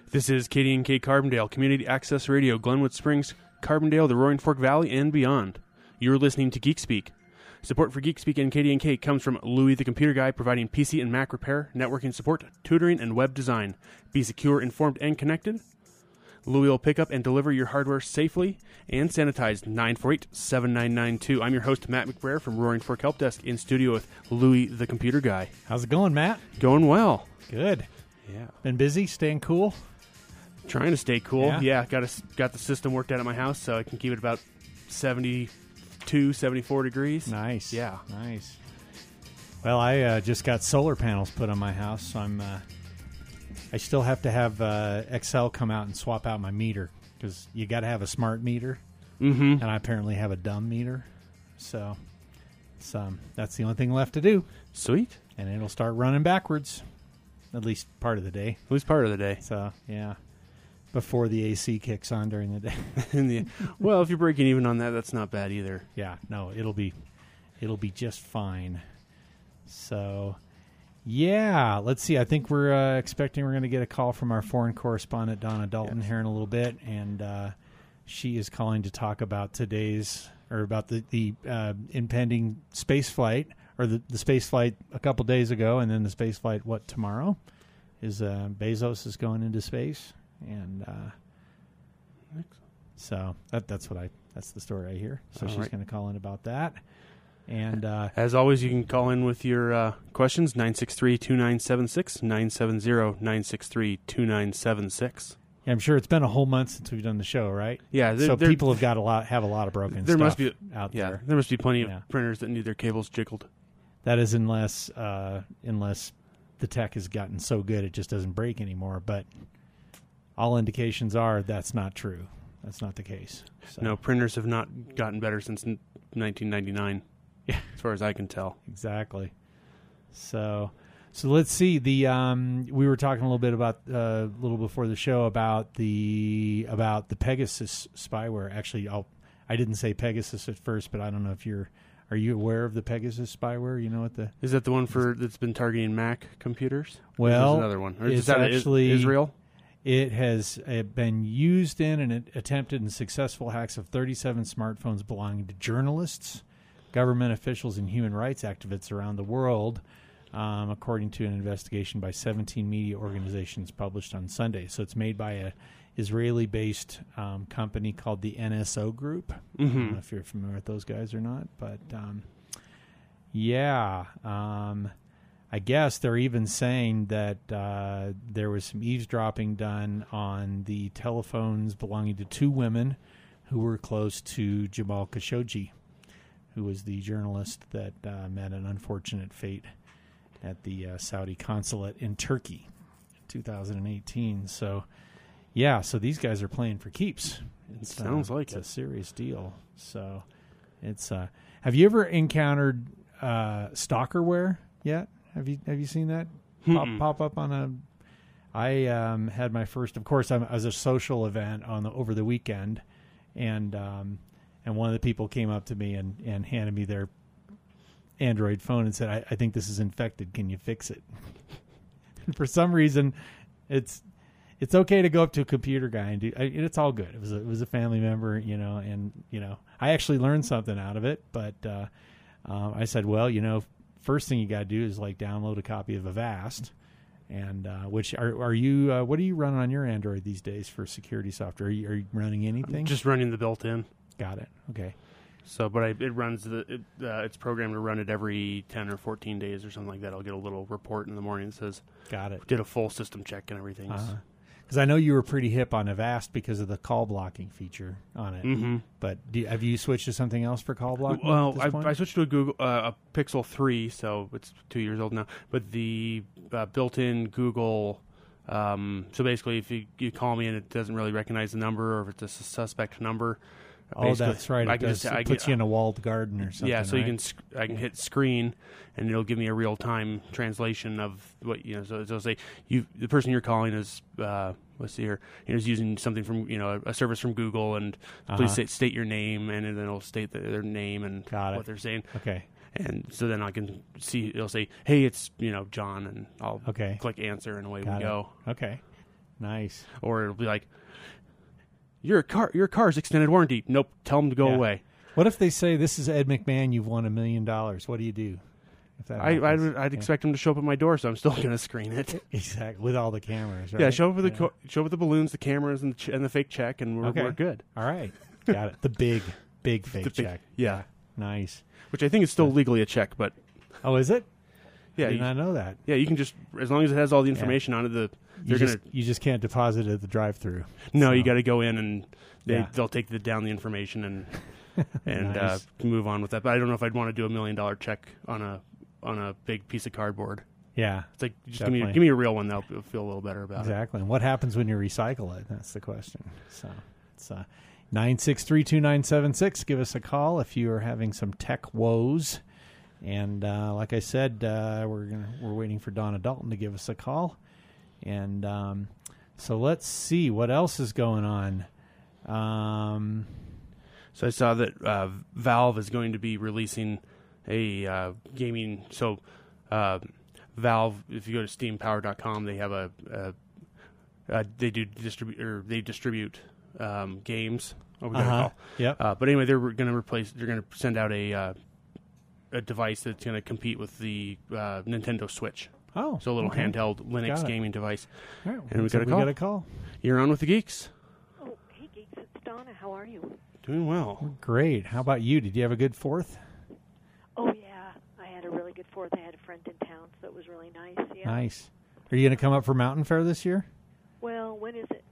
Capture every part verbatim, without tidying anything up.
This is K D N K Carbondale, Community Access Radio, Glenwood Springs, Carbondale, the Roaring Fork Valley, and beyond. You're listening to Geek Speak. Support for Geek Speak and K D N K comes from Louie the Computer Guy, providing P C and Mac repair, networking support, tutoring, and web design. Be secure, informed, and connected. Louie will pick up and deliver your hardware safely and sanitized. nine four eight, seven nine nine two. I'm your host, Matt McBrayer from Roaring Fork Help Desk, in studio with Louie the Computer Guy. How's it going, Matt? Going well. Good. Yeah. Been busy, staying cool? Trying to stay cool. Yeah, yeah got a, got the system worked out at my house, so I can keep it about seventy-two, seventy-four degrees. Nice. Yeah. Nice. Well, I uh, just got solar panels put on my house, so I'm. Uh, I still have to have uh, Excel come out and swap out my meter, because you got to have a smart meter, Mm-hmm. and I apparently have a dumb meter, so it's, um, that's the only thing left to do. Sweet. And it'll start running backwards, at least part of the day. At least part of the day. So yeah, before the A C kicks on during the day. In the, well, if you're breaking even on that, that's not bad either. Yeah, no, it'll be it'll be just fine. So, yeah, let's see. I think we're uh, expecting we're going to get a call from our foreign correspondent, Donna Dalton, Yes. here in a little bit, and uh, she is calling to talk about today's, or about the, the uh, impending space flight, or the, the space flight a couple days ago, and then the space flight, what, tomorrow? Is uh, Bezos is going into space, and uh, so that that's what I that's the story I hear. So All she's right. going to call in about that. And uh, As always, you can call in with your uh, questions, nine six three, two nine seven six, nine seven zero, nine six three, two nine seven six. yeah, I'm sure it's been a whole month since we've done the show, right? Yeah, there- So there- people have got a lot, have a lot of broken There stuff must be- out Yeah, there. there must be plenty of Yeah. printers that need their cables jiggled. That is unless uh, unless the tech has gotten so good it just doesn't break anymore. But all indications are that's not true. That's not the case. So, No, printers have not gotten better since n- nineteen ninety-nine, Yeah. as far as I can tell. Exactly. So, so let's see. The um, we were talking a little bit about uh, a little before the show about the about the Pegasus spyware. Actually, I'll, I didn't say Pegasus at first, but I don't know if you're are you aware of the Pegasus spyware? You know what the Is that the one for that's been targeting Mac computers? Or Well, there's another one. Or is it's that Is- actually- Israel? It has uh, been used in and it attempted in successful hacks of thirty-seven smartphones belonging to journalists, government officials, and human rights activists around the world, um, according to an investigation by seventeen media organizations published on Sunday. So it's made by a Israeli-based um, company called the N S O Group. I don't Mm-hmm. know if you're familiar with those guys or not, but um, yeah, um, I guess they're even saying that uh, there was some eavesdropping done on the telephones belonging to two women who were close to Jamal Khashoggi, who was the journalist that uh, met an unfortunate fate at the uh, Saudi consulate in Turkey in two thousand eighteen. So, yeah, so these guys are playing for keeps. It's, Sounds uh, like it's it. a serious deal. So, it's. Uh, have you ever encountered uh, stalkerware yet? Have you Have you seen that pop, Mm-mm. pop up on a? I um, had my first. Of course, I'm, I was a social event on the over the weekend, and um, and one of the people came up to me and, and handed me their Android phone and said, I, I think this is infected. Can you fix it? And for some reason, it's it's okay to go up to a computer guy and do. I, it's all good. It was a, it was a family member, you know, and you know, I actually learned something out of it. But uh, um, I said, well, you know, first thing you got to do is like download a copy of Avast. And uh, which are are you? Uh, what are you running on your Android these days for security software? Are you, are you running anything? Just running the built-in. Got it. Okay. So, but I, it runs the. It, uh, it's programmed to run it every ten or fourteen days or something like that. I'll get a little report in the morning that says Got it. did a full system check and everything. Because I know you were pretty hip on Avast because of the call blocking feature on it. Mm-hmm. But do, have you switched to something else for call blocking? at Well, this I, point? I switched to a Google uh, a Pixel three, so it's two years old now. But the uh, built-in Google. Um, so basically, if you, you call me and it doesn't really recognize the number, or if it's a sus- suspect number. oh, basically, that's right. It, I can does, just, it I puts get, you in a walled garden or something. Yeah, so right? you can sc- I can hit screen and it'll give me a real time translation of what you know. So it'll say you the person you're calling is uh, let's see here, you know, is using something from you know a, a service from Google, and Uh-huh. please state, state your name, and then it'll state the, their name and Got it. what they're saying. Okay. And so then I can see it'll say, hey, it's you know John, and I'll Okay. click answer, and away Got we it. go. Okay. Nice. Or it'll be like, your car, your car's extended warranty. Nope, tell them to go Yeah. away. What if they say, this is Ed McMahon, you've won a million dollars? What do you do? If that I, I'd, happens? I'd Yeah. expect them to show up at my door, so I'm still going to screen it. Exactly, with all the cameras, right? Yeah, show up with the Yeah. co- show up with the balloons, the cameras, and the, ch- and the fake check, and we're, Okay. we're good. All right, got it. The big, big fake The big- check. Yeah, Nice. which I think is still legally a check, but Oh, is it? yeah, I did you, not know that. yeah, you can just as long as it has all the information on it. The You they're just, gonna you just can't deposit it at the drive-through. no, So- you got to go in and they Yeah. they'll take the, down the information and and Nice. uh, move on with that. But I don't know if I'd want to do a million dollar check on a on a big piece of cardboard. Yeah, It's like just give me Definitely. give me a real one. That'll feel a little better about it. exactly. And what happens when you recycle it? That's the question. So it's uh, nine six three two nine seven six. Give us a call if you are having some tech woes. And uh, like I said, uh, we're gonna we're waiting for Donna Dalton to give us a call. And um, so let's see what else is going on. Um, So I saw that uh, Valve is going to be releasing a uh, gaming. So uh, Valve, if you go to steam power dot com, they have a, a uh, they do distribute or they distribute um, games. What we gotta Uh-huh. call. Yep. Uh, but anyway, they're going to replace. They're going to send out a uh, a device that's going to compete with the uh, Nintendo Switch. Oh, So a little okay. handheld Got Linux it. gaming device. All right, And we so got a we call. got a call. You're on with the geeks. Oh, hey, Geeks, it's Donna. How are you? Doing well. Great. How about you? Did you have a good fourth? Oh, yeah. I had a really good fourth. I had a friend in town, so it was really nice. Yeah. Nice. Are you going to come up for Mountain Fair this year? Well, when is it?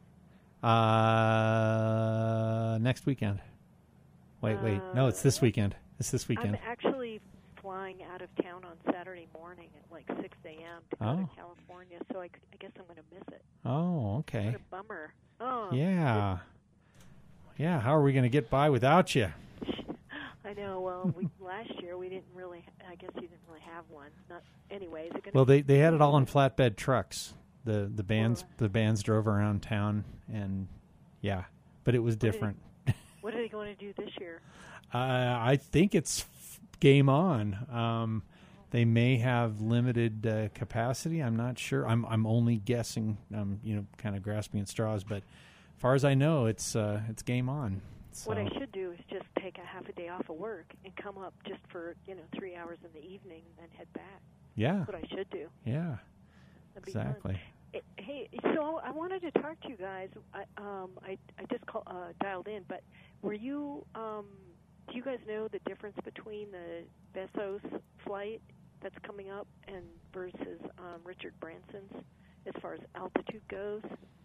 Uh, next weekend. Wait, wait. No, it's this Uh, weekend. It's this weekend. I'm actually flying out of town on Saturday morning at like six a.m. to go Oh. to California, so I, I guess I'm going to miss it. Oh, okay. What a bummer. Oh, Yeah. Yeah, how are we going to get by without you? I know. Well, we, last year we didn't really, I guess you didn't really have one. Not, anyways. It gonna Well, they they had it all on flatbed trucks. The the bands Well, the bands drove around town and yeah, but it was did it- different. What are they going to do this year? Uh, I think it's f- game on. Um, they may have limited uh, capacity. I'm not sure. I'm I'm only guessing. I'm you know kind of grasping at straws, but as far as I know, it's uh, it's game on. So, What I should do is just take a half a day off of work and come up just for, you know, three hours in the evening and then head back. yeah, That's what I should do. yeah, That'd be fun. exactly. Eh, Hey, so I wanted to talk to you guys. I um I I just call, uh, dialed in, but were you um do you guys know the difference between the Bezos flight that's coming up and versus um, Richard Branson's as far as altitude goes?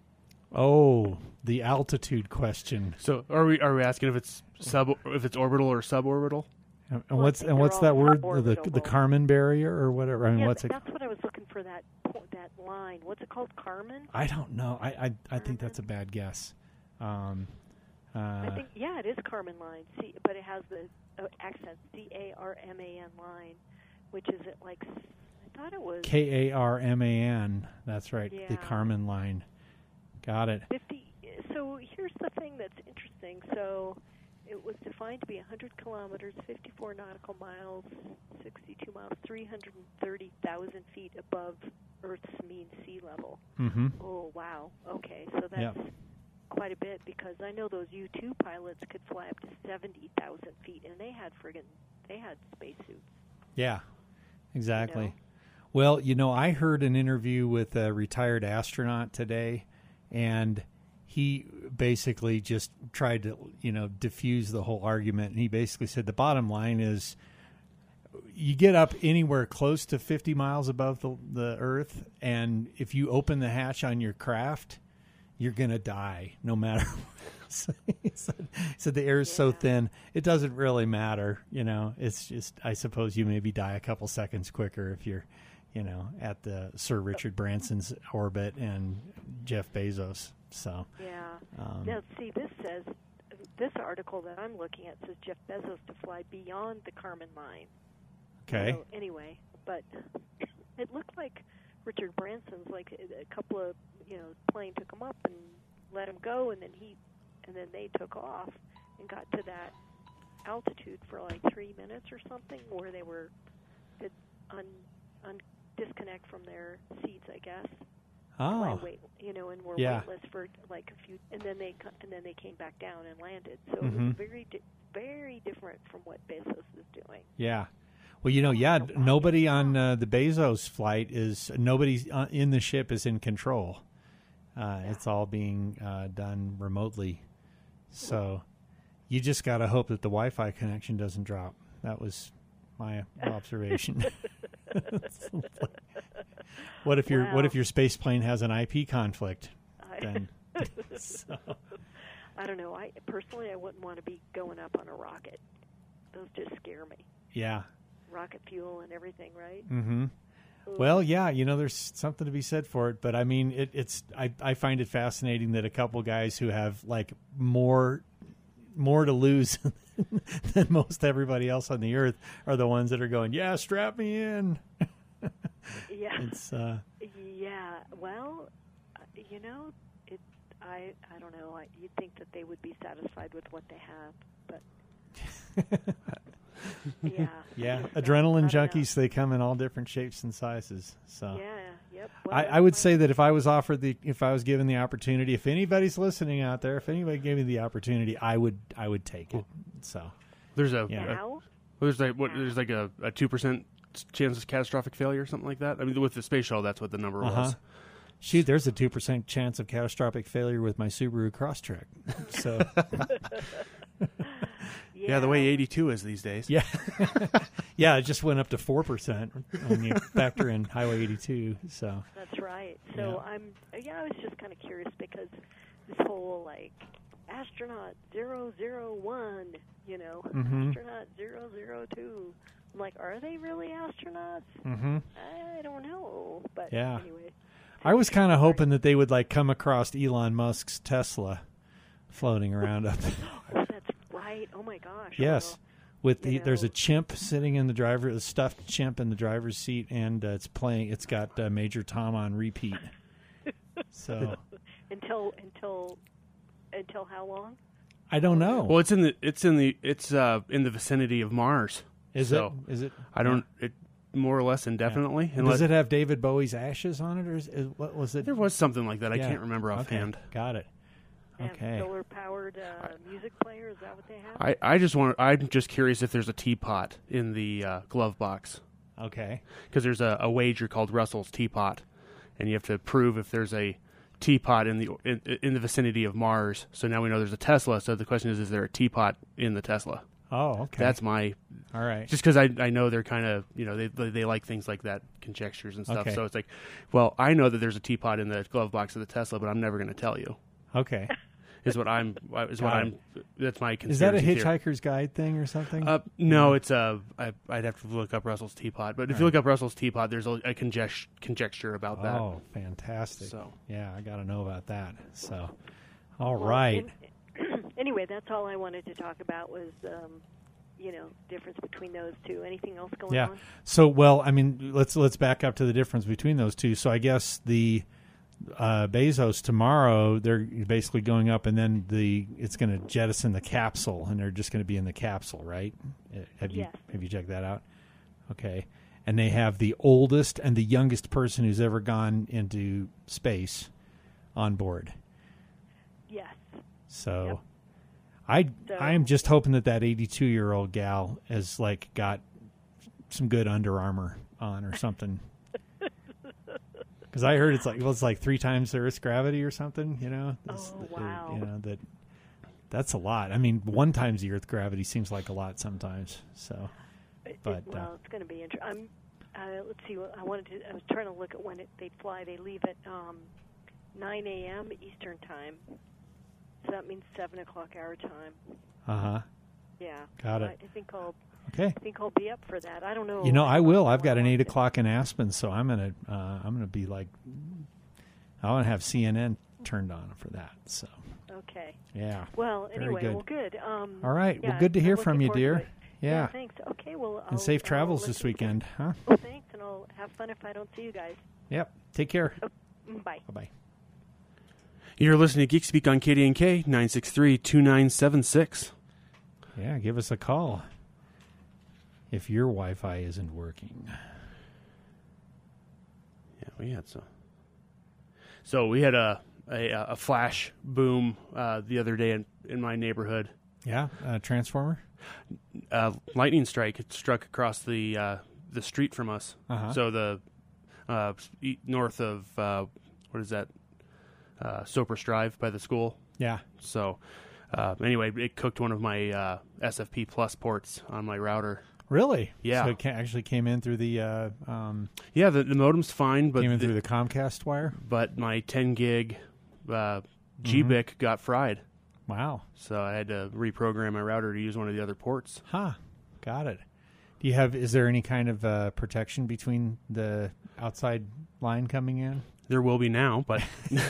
Oh, the altitude question. So are we are we asking if it's sub if it's orbital or suborbital? And Well, I what's think and they're what's all that word? The suborbital. the Kármán barrier or whatever. I mean, yeah, what's it? that's what I was looking for. That po- that line. What's it called? Kármán? I don't know. I I, I think that's a bad guess. Um, uh, I think yeah, it is Kármán line. C, but it has the uh, accent C A R M A N line, which is at like s- I thought it was K A R M A N. That's right. The Yeah. Kármán line. Got it. fifty. So here's the thing that's interesting. So it was defined to be one hundred kilometers, fifty-four nautical miles, sixty-two miles, three hundred thirty thousand feet above Earth's mean sea level. Mm-hmm. Oh wow. Okay, so that's Yep. quite a bit because I know those U two pilots could fly up to seventy thousand feet, and they had friggin' they had spacesuits. Yeah. Exactly. You know? Well, you know, I heard an interview with a retired astronaut today, and he basically just tried to, you know, diffuse the whole argument. And he basically said the bottom line is you get up anywhere close to fifty miles above the, the Earth, and if you open the hatch on your craft, you're going to die no matter what. he said, he said the air is so Yeah. thin, it doesn't really matter. You know, it's just, I suppose you maybe die a couple seconds quicker if you're, you know, at the Sir Richard Branson's orbit and Jeff Bezos. So, Yeah. um, Now, see, this says this article that I'm looking at says Jeff Bezos to fly beyond the Kármán line. okay. So, anyway, but it looked like Richard Branson's like a, a couple of you know plane took him up and let him go, and then he and then they took off and got to that altitude for like three minutes or something, where they were could un, un disconnect from their seats, I guess. Oh. fly wait, you know, and were Yeah. weightless for like a few, and then they co- and then they came back down and landed. So it Mhm. was very di- very different from what Bezos is doing. Yeah. Well, you know, yeah, Oh, wow. nobody on uh, the Bezos flight is, nobody uh, in the ship is in control. Uh, It's all being uh, done remotely. So you just got to hope that the Wi-Fi connection doesn't drop. That was my observation. What if your Wow. What if your space plane has an I P conflict? I, Then, so, I don't know. I personally, I wouldn't want to be going up on a rocket. Those just scare me. yeah. Rocket fuel and everything, right? Mm-hmm. Ooh. Well, yeah, you know, there's something to be said for it, but I mean, it, it's I, I find it fascinating that a couple guys who have like more more to lose than most everybody else on the earth are the ones that are going, yeah, strap me in. Yeah. It's uh, Yeah. Well, uh, you know, it. I. I don't know. I, you'd think that they would be satisfied with what they have, but yeah. yeah, Just, uh, adrenaline I don't know. junkies. They come in all different shapes and sizes. So. Yeah. Yep. I, Well, I would my- say that if I was offered the, if I was given the opportunity, if anybody's listening out there, if anybody gave me the opportunity, I would, I would take it. So, There's a, Yeah. a Now. there's like what there's like a, a two percent chance of catastrophic failure or something like that. I mean, with the space shuttle, that's what the number uh-huh. was. Shoot, there's a two percent chance of catastrophic failure with my Subaru Crosstrek. So, Yeah, the way eighty-two is these days. yeah, yeah, it just went up to four percent when you factor in Highway eighty-two. So, That's right. So Yeah. I'm. Yeah, I was just kind of curious because this whole like astronaut zero zero one, you know, Mhm. astronaut zero zero two. I'm like, are they really astronauts? mm-hmm. I don't know, but Yeah. anyway. I was kind of hoping that they would like come across Elon Musk's Tesla floating around up there. Oh, that's right. Oh my gosh. Yes. With the you there's a know. chimp sitting in the driver, a stuffed chimp in the driver's seat, and uh, it's playing. It's got uh, Major Tom on repeat. So Well, until until until how long? I don't know. Well, it's in the it's in the it's uh in the vicinity of Mars. is so, it? Is it? I don't it more or less indefinitely. Does Unless it have David Bowie's ashes on it, or is, is what was it? there was something like that. I Yeah. can't remember Okay, offhand. got it. Have Okay. solar powered uh, music player? Is that what they have? I, I just want I'm just curious if there's a teapot in the uh, glove box Okay. because there's a, a wager called Russell's Teapot, and you have to prove if there's a teapot in the in, in the vicinity of Mars. So now we know there's a Tesla. So the question is, is there a teapot in the Tesla? Oh, okay. That's my all right. just because I I know they're kind of you know they they they like things like that, conjectures and stuff. Okay. So it's like, well, I know that there's a teapot in the glove box of the Tesla, but I'm never going to tell you. Okay. Is what I'm is what Got I'm. That's my Is that a conspiracy theory. Hitchhiker's Guide thing or something? Uh, no, it's a. I, I'd have to look up Russell's Teapot, but if you Right. look up Russell's Teapot, there's a, a conject- conjecture about that. Oh, fantastic. So Yeah, I got to know about that. So, all Well, right. an- anyway, that's all I wanted to talk about was, um, you know, difference between those two. Anything else going Yeah. on? So, well, I mean, let's let's back up to the difference between those two. So, I guess the uh, Bezos tomorrow, they're basically going up, and then the it's going to jettison the capsule, and they're just going to be in the capsule, right? Uh, Have you Yes. have you checked that out? Okay. And they have the oldest and the youngest person who's ever gone into space on board. Yes. So, Yep. I So- I am just hoping that that eighty-two year old gal has like got some good Under Armour on or something. Because I heard it's like well, it's like three times the Earth's gravity or something. You know. It's- Oh, uh, wow. You know that that's a lot. I mean, one times the Earth gravity seems like a lot sometimes. So, It- But, it, well, uh, it's going to be interesting. I'm. Uh, let's see. what I wanted to. I was trying to look at when it, they fly. They leave at um, nine a.m. Eastern time. So that means seven o'clock our time. uh huh. Yeah. Got I, it. I think I'll. Okay. I think I'll be up for that. I don't know. You know, I will. I've got an eight watch it. o'clock in Aspen, so I'm gonna uh, I'm gonna be like I want to have C N N turned on for that. So Okay. yeah. Well, Very anyway, good. well, good. Um, All right. yeah, Well, good to I'm hear looking from you, forward to dear. it. Yeah. Thanks. Okay. Well, I'll, And safe I'll travels this listen to it. weekend, huh? Oh, thanks, and I'll have fun if I don't see you guys. Yep. Take care. Mm, Bye. Bye bye. you're listening to Geek Speak on K D N K nine six three two nine seven six. Yeah, give us a call if your Wi-Fi isn't working. Yeah, we had some. So we had a a, a flash boom uh, the other day in, in my neighborhood. Yeah, uh, transformer. Uh, lightning strike it struck across the uh, the street from us. Uh-huh. So the uh, e- north of uh, what is that? Uh, Sopers Drive by the school. Yeah. So uh, anyway, it cooked one of my uh, S F P Plus ports on my router. Really? Yeah. So it ca- actually came in through the uh, um, Yeah, the, the modem's fine, but came in the, through the Comcast wire. but my ten gig uh, G B I C got fried. Wow. So I had to reprogram my router to use one of the other ports. Huh. Got it. Do you have? Is there any kind of uh, protection between the outside line coming in? There will be now, but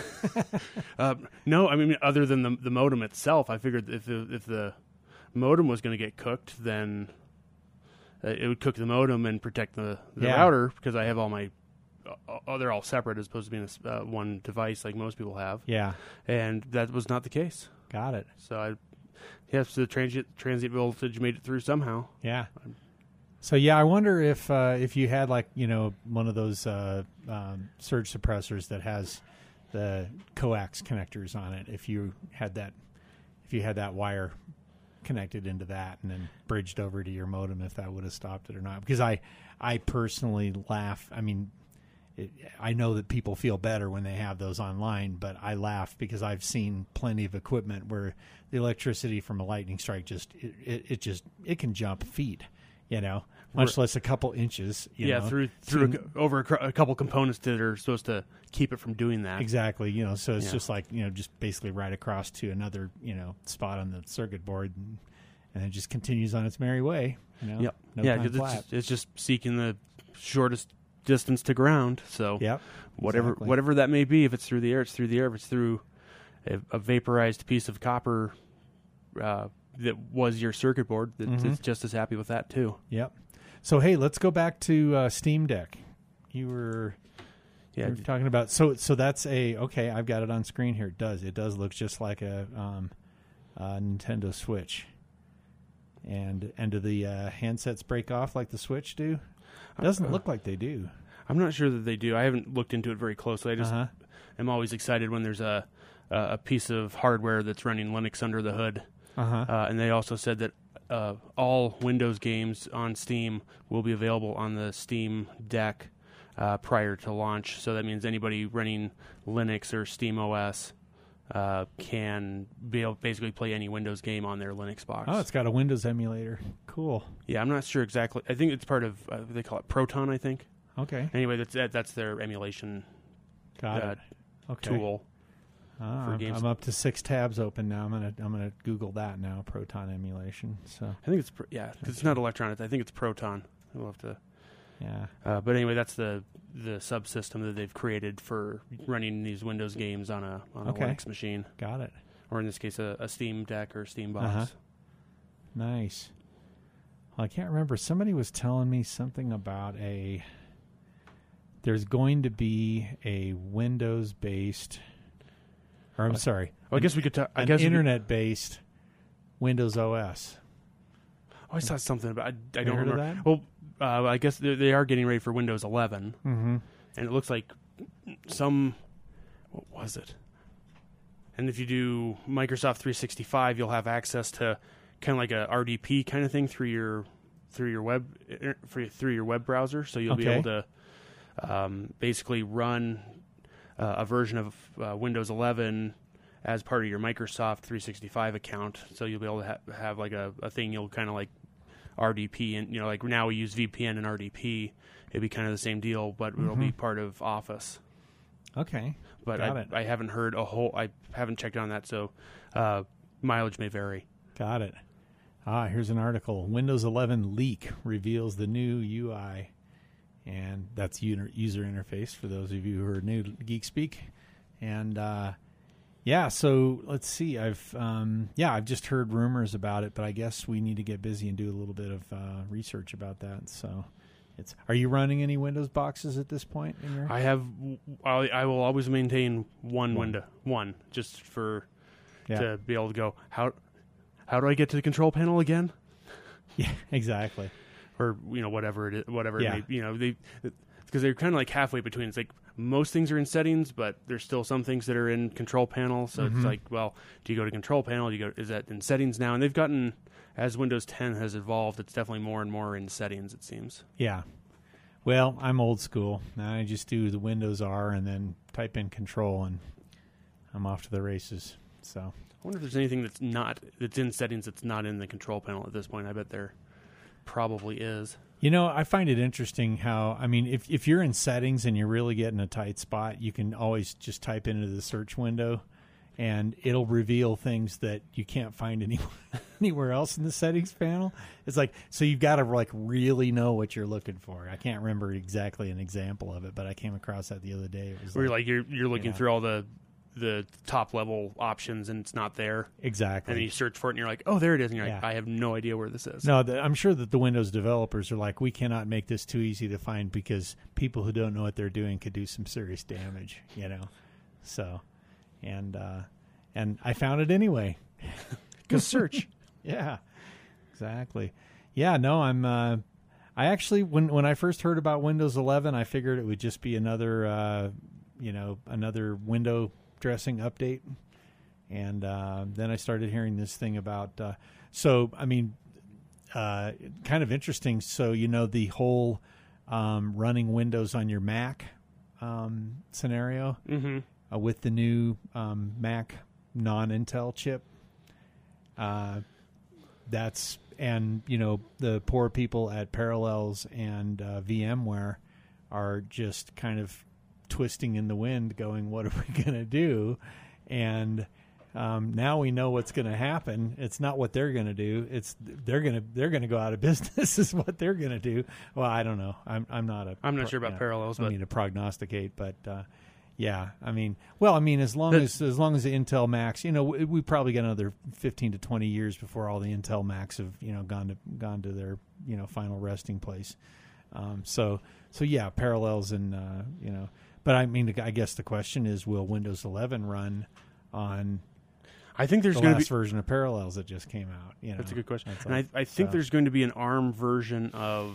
uh, no. I mean, other than the the modem itself, I figured if the, if the modem was going to get cooked, then uh, it would cook the modem and protect the, the Yeah. router because I have all my. Oh, they're all separate as opposed to being a, uh, one device like most people have, Yeah. and that was not the case. Got it. So I, yeah, so the transient transient voltage made it through somehow. Yeah. So yeah, I wonder if uh, if you had like you know one of those uh, um, surge suppressors that has the coax connectors on it. If you had that, if you had that wire connected into that and then bridged over to your modem, if that would have stopped it or not. Because I, I personally laugh. I mean. It, I know that people feel better when they have those online, but I laugh because I've seen plenty of equipment where the electricity from a lightning strike just it, it, it just it can jump feet, you know, much less a couple inches. You yeah, know. through through Seen- a, over a, cr- a couple components that are supposed to keep it from doing that. exactly, you know. So it's Yeah. just like you know, just basically right across to another you know spot on the circuit board, and, and it just continues on its merry way. You know, Yep. no yeah, time 'cause it's flat. just, it's just seeking the shortest distance to ground. So Yep. whatever exactly. whatever that may be, if it's through the air, it's through the air. If it's through a, a vaporized piece of copper uh, that was your circuit board, that Mhm. it's just as happy with that too. Yep. So hey, let's go back to uh, Steam Deck. You were Yeah, you were talking about so so that's a okay. I've got it on screen here. It does it does look just like a, um, a Nintendo Switch. And and do the uh, handsets break off like the Switch do? It doesn't Uh, look like they do. I'm not sure that they do. I haven't looked into it very closely. I just Uh-huh. am always excited when there's a a piece of hardware that's running Linux under the hood. Uh-huh. Uh, and they also said that uh, all Windows games on Steam will be available on the Steam Deck uh, prior to launch. So that means anybody running Linux or Steam O S uh, can be able basically play any Windows game on their Linux box. Oh, it's got a Windows emulator. Cool. Yeah, I'm not sure exactly. I think it's part of uh, they call it Proton. I think. Okay. Anyway, that's that, that's their emulation Got uh, it. Okay. tool. Ah, for I'm, games. I'm up to six tabs open now. I'm gonna I'm gonna Google that now. Proton emulation. So I think it's pro- yeah, 'cause it's not Electron. I think it's Proton. We'll have to. yeah. Uh, but anyway, that's the the subsystem that they've created for running these Windows games on a on a Okay. Linux machine, Got it. or in this case, a, a Steam Deck or Steam Box. Uh-huh. Nice. Well, I can't remember. Somebody was telling me something about a. There's going to be a Windows-based, or I'm sorry, Well, I guess we could. Ta- I an guess we could- internet-based Windows O S. oh, I saw something about. I, I You don't heard of remember. that? Well, uh, I guess they they are getting ready for Windows eleven, Mm-hmm. and it looks like some. What was it? And if you do Microsoft three sixty-five, you'll have access to kind of like a R D P kind of thing through your through your web for, through your web browser. So you'll be Okay. able to um, basically run uh, a version of uh, Windows eleven as part of your Microsoft three sixty-five account. So you'll be able to ha- have like a, a thing you'll kind of like R D P, and you know, like now we use V P N and R D P. It'd be kind of the same deal, but it'll be Mhm. part of Office. Okay. But Got I, it. I haven't heard a whole. I haven't checked on that, so uh, mileage may vary. Got it. Ah, here's an article. Windows eleven leak reveals the new U I. And that's user user interface for those of you who are new to Geek Speak. And uh, yeah, so let's see. I've um, yeah, I've just heard rumors about it, but I guess we need to get busy and do a little bit of uh, research about that. So, it's are you running any Windows boxes at this point in your? I have. I, I will always maintain one, One. window, one, just for yeah, to be able to go. How how do I get to the control panel again? yeah, exactly. or you know whatever it is, whatever Yeah. it may, you know they because they're kind of like halfway between. It's like most things are in settings, but there's still some things that are in control panel. So Mm-hmm. it's like, well, do you go to control panel? Do you go? Is that in settings now? And they've gotten, as Windows ten has evolved, it's definitely more and more in settings. It seems. Yeah. Well, I'm old school. Now I just do the Windows R and then type in control, and I'm off to the races. So I wonder if there's anything that's not that's in settings that's not in the control panel at this point. I bet there probably is. You know, I find it interesting how, I mean, if if you're in settings and you're really getting a tight spot, you can always just type into the search window, and it'll reveal things that you can't find anywhere anywhere else in the settings panel. It's like, so you've got to like really know what you're looking for. I can't remember exactly an example of it, but I came across that the other day. It was Where you're like you're you're looking Yeah. through all the the top level options and it's not there, exactly. and then you search for it and you're like, oh, there it is, and you're like, Yeah. I have no idea where this is. No, the, I'm sure that the Windows developers are like, we cannot make this too easy to find because people who don't know what they're doing could do some serious damage, you know. So, and uh, and I found it anyway. Because search. Yeah, exactly. Yeah, no, I'm. Uh, I actually, when when I first heard about Windows eleven, I figured it would just be another, uh, you know, another window dressing update. And uh, then I started hearing this thing about. Uh, so, I mean, uh, kind of interesting. So, you know, the whole um, running Windows on your Mac um, scenario Mm-hmm. uh, with the new um, Mac non-Intel chip. Uh, that's and you know the poor people at Parallels and uh, VMware are just kind of twisting in the wind, going, "What are we going to do?" And um, now we know what's going to happen. It's not what they're going to do. It's they're going to they're going to go out of business. Is what they're going to do. Well, I don't know. I'm I'm not a I'm not sure about yeah, Parallels, I but mean to prognosticate, but. Uh, Yeah, I mean, well, I mean, as long That- as as long as the Intel Macs, you know, we, we probably got another fifteen to twenty years before all the Intel Macs have, you know, gone to gone to their, you know, final resting place. Um, so so yeah, Parallels and uh, you know, but I mean, I guess the question is, will Windows eleven run on I think there's the going to last be. version of Parallels that just came out? You know, That's a good question, That's and all. I I think So- there's going to be an ARM version of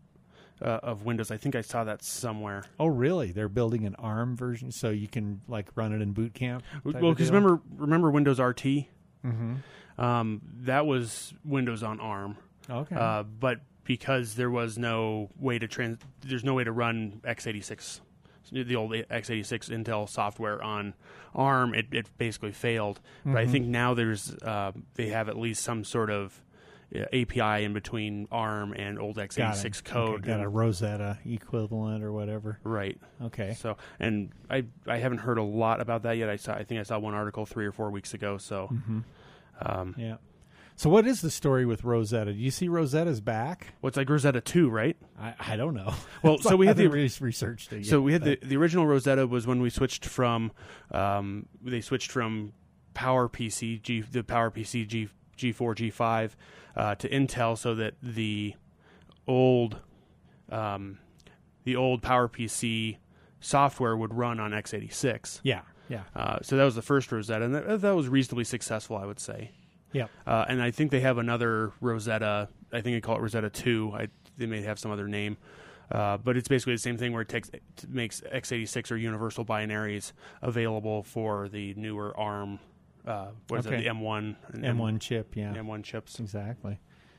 uh, of Windows. I think I saw that somewhere. Oh, really? They're building an ARM version so you can like run it in boot camp. type Well, of because deal? remember remember Windows R T. Mm-hmm. Um, that was Windows on ARM. Okay. Uh, but because there was no way to trans, there's no way to run x eighty-six, the old x eighty-six Intel software on ARM. It, it basically failed. But I Mhm. think now there's uh, they have at least some sort of uh, A P I in between ARM and old x eighty-six got it. code. Okay, got a Rosetta equivalent or whatever. Right. Okay. So, and I I haven't heard a lot about that yet. I saw I think I saw one article three or four weeks ago. So, Mm-hmm. um, Yeah. So what is the story with Rosetta? Do you see Rosetta's back? well, it's like Rosetta two, right? I, I don't know. Well, so we I had the haven't really researched it yet. So we had the, but- the original Rosetta was when we switched from um, they switched from PowerPC G the PowerPC G G4 G five uh, to Intel, so that the old um, the old PowerPC software would run on x eighty-six. Yeah. Yeah. Uh, so that was the first Rosetta, and that, that was reasonably successful, I would say. Yep. Uh, and I think they have another Rosetta. I think they call it Rosetta two. I, they may have some other name. Uh, but it's basically the same thing where it takes it makes x eighty-six or universal binaries available for the newer ARM. Uh, what is Okay. it? The M one. and M one chip. Yeah. M one chips. Exactly.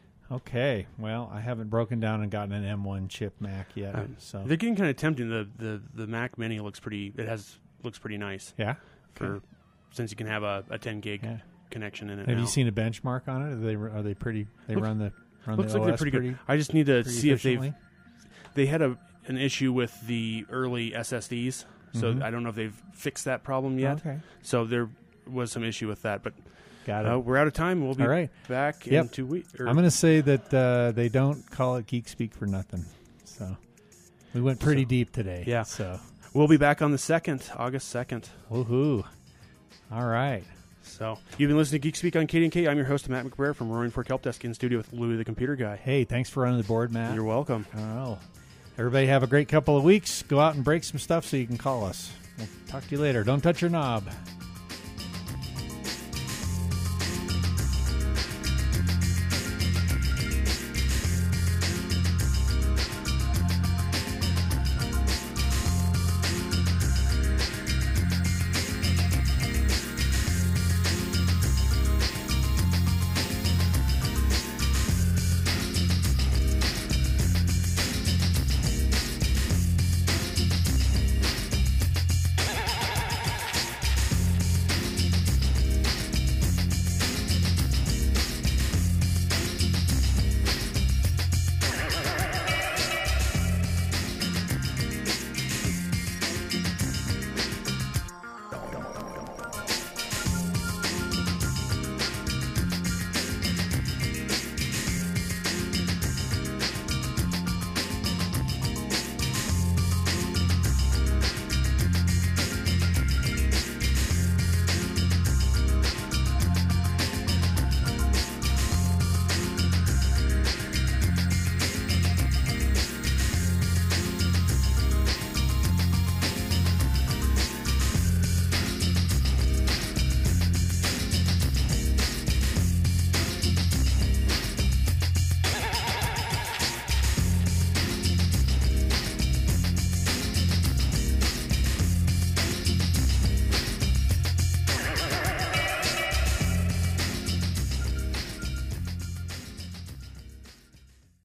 Okay. Well, I haven't broken down and gotten an M one chip Mac yet. Um, so They're getting kind of tempting. The, the the Mac Mini looks pretty. It has looks pretty nice yeah. for Okay. since you can have a, a ten gig Yeah. connection in it. Have now. you seen a benchmark on it? Are they are they pretty? They Looks- run the run Looks the like O S they're pretty, pretty, good. I just need to pretty see if they've. efficiently? They had a an issue with the early S S Ds, so Mhm. I don't know if they've fixed that problem yet. Okay. So there was some issue with that, but Got it. uh, we're out of time. We'll be All right. back Yep. in two weeks. or- I'm going to say that uh, they don't call it Geek Speak for nothing. So we went pretty So- deep today. Yeah. So We'll be back on the second, August second. woohoo! All right. So you've been listening to Geek Speak on K D N K. I'm your host, Matt McBrayer from Roaring Fork Help Desk in studio with Louis the Computer Guy. Hey, thanks for running the board, Matt. You're welcome. Oh, everybody have a great couple of weeks. Go out and break some stuff so you can call us. We'll talk to you later. Don't touch your knob.